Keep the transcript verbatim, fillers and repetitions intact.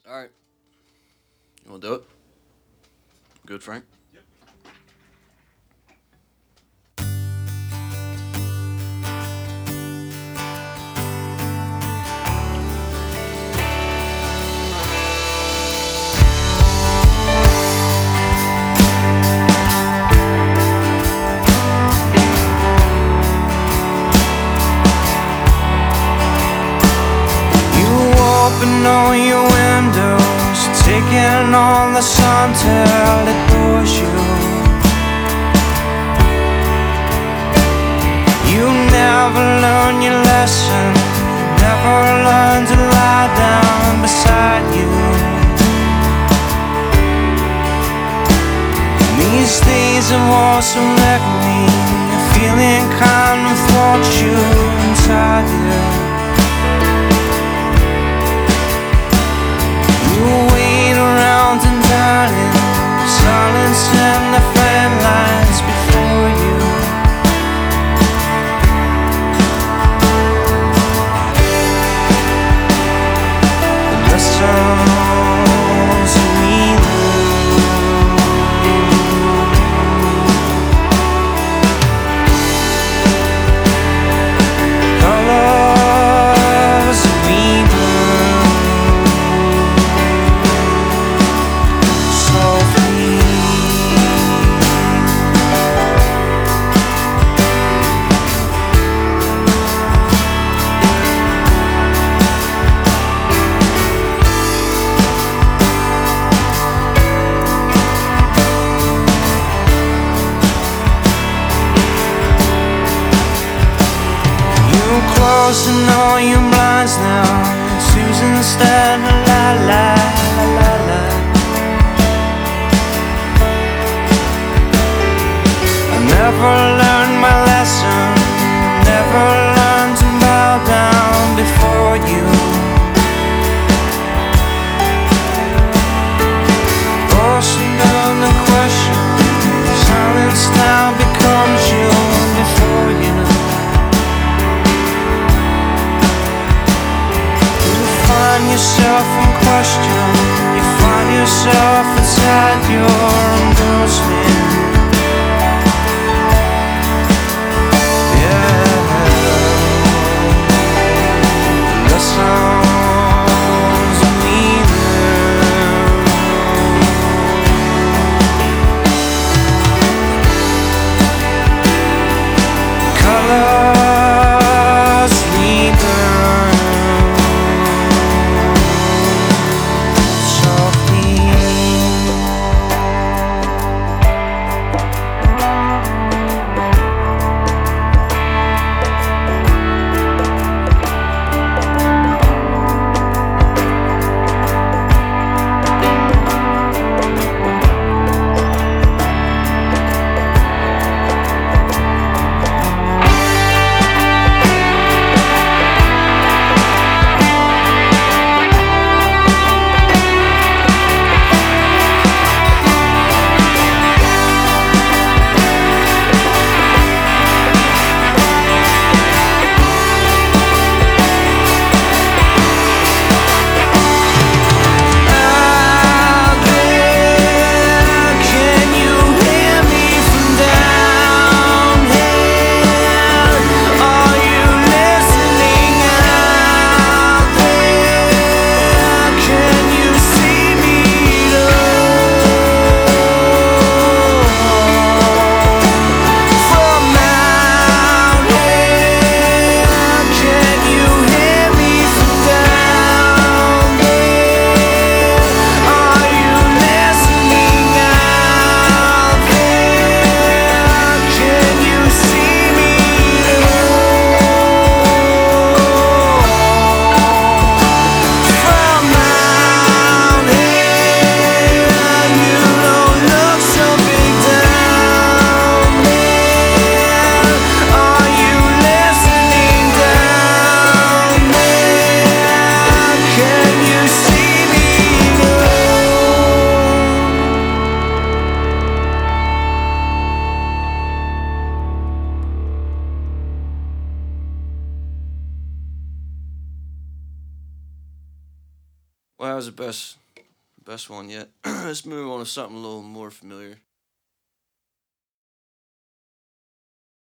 All right. You want to do it? Good, Frank? You open all your windows, taking on the sun till it pours you. You never learn your lesson, never learn to lie down beside you. These days have also left me feeling kind without you inside you. You wait around and darling, silence and the flame lines before you. The lessons we learn, colors we burn. Closing all your blinds now, Susan said la la la la la. I never learned my lesson, never learned to bow down before you. Forcing down the question, silence now becomes you before you know. Find yourself in question, you find yourself inside your own ghostman. Yeah, the lessons we learn, colors we burn. Well, that was the best, best one yet. Let's move on to something a little more familiar.